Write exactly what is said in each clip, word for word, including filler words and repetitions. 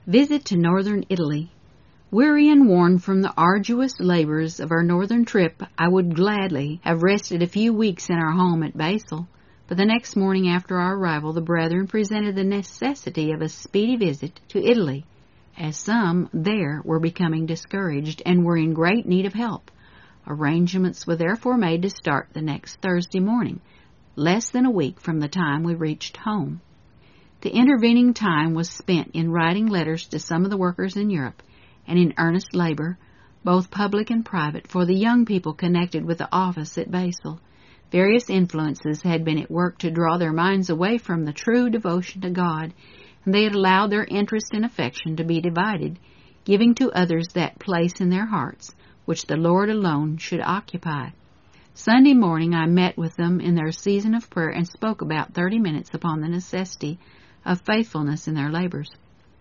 Visit to northern Italy. Weary and worn from the arduous labors of our northern trip, I would gladly have rested a few weeks in our home at Basel, but the next morning after our arrival the brethren presented the necessity of a speedy visit to Italy, as some there were becoming discouraged and were in great need of help. Arrangements were therefore made to start the next Thursday morning, less than a week from the time we reached home. The intervening time was spent in writing letters to some of the workers in Europe, and in earnest labor, both public and private, for the young people connected with the office at Basel. Various influences had been at work to draw their minds away from the true devotion to God, and they had allowed their interest and affection to be divided, giving to others that place in their hearts which the Lord alone should occupy. Sunday morning I met with them in their season of prayer and spoke about thirty minutes upon the necessity of faithfulness in their labors.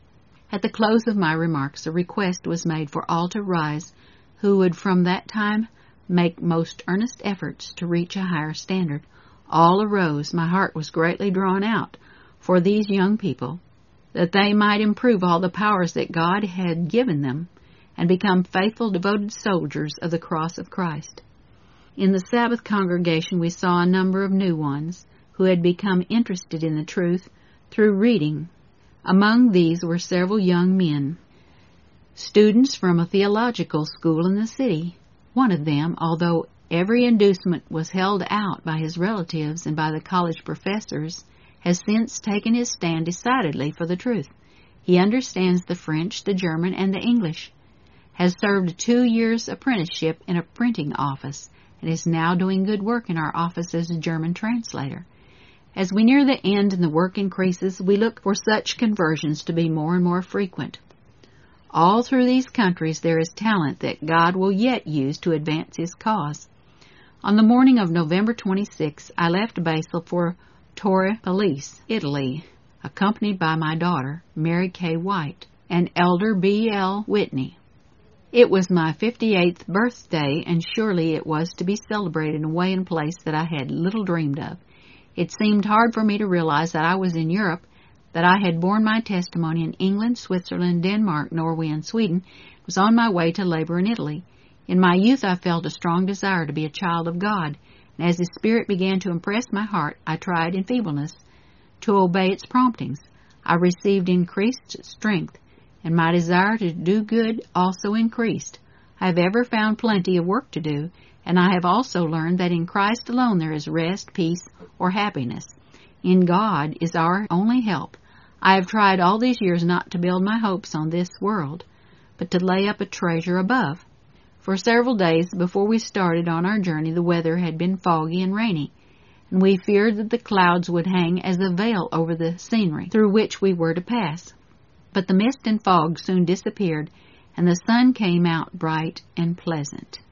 At the close of my remarks, a request was made for all to rise who would from that time make most earnest efforts to reach a higher standard. All arose. My heart was greatly drawn out for these young people, that they might improve all the powers that God had given them and become faithful, devoted soldiers of the cross of Christ. In the Sabbath congregation we saw a number of new ones who had become interested in the truth through reading. Among these were several young men, students from a theological school in the city. One of them, although every inducement was held out by his relatives and by the college professors, has since taken his stand decidedly for the truth. He understands the French, the German, and the English, has served a two years apprenticeship in a printing office, and is now doing good work in our office as a German translator. As we near the end and the work increases, we look for such conversions to be more and more frequent. All through these countries there is talent that God will yet use to advance His cause. On the morning of November twenty-sixth, I left Basel for Torre Pellice, Italy, accompanied by my daughter, Mary K. White, and Elder B L Whitney. It was my fifty-eighth birthday, and surely it was to be celebrated in a way and place that I had little dreamed of. It seemed hard for me to realize that I was in Europe, that I had borne my testimony in England, Switzerland, Denmark, Norway, and Sweden, was on my way to labor in Italy. In my youth I felt a strong desire to be a child of God, and as His Spirit began to impress my heart, I tried in feebleness to obey its promptings. I received increased strength, and my desire to do good also increased. I have ever found plenty of work to do, and I have also learned that in Christ alone there is rest, peace, or happiness. In God is our only help. I have tried all these years not to build my hopes on this world, but to lay up a treasure above. For several days before we started on our journey, the weather had been foggy and rainy, and we feared that the clouds would hang as a veil over the scenery through which we were to pass. But the mist and fog soon disappeared, and the sun came out bright and pleasant.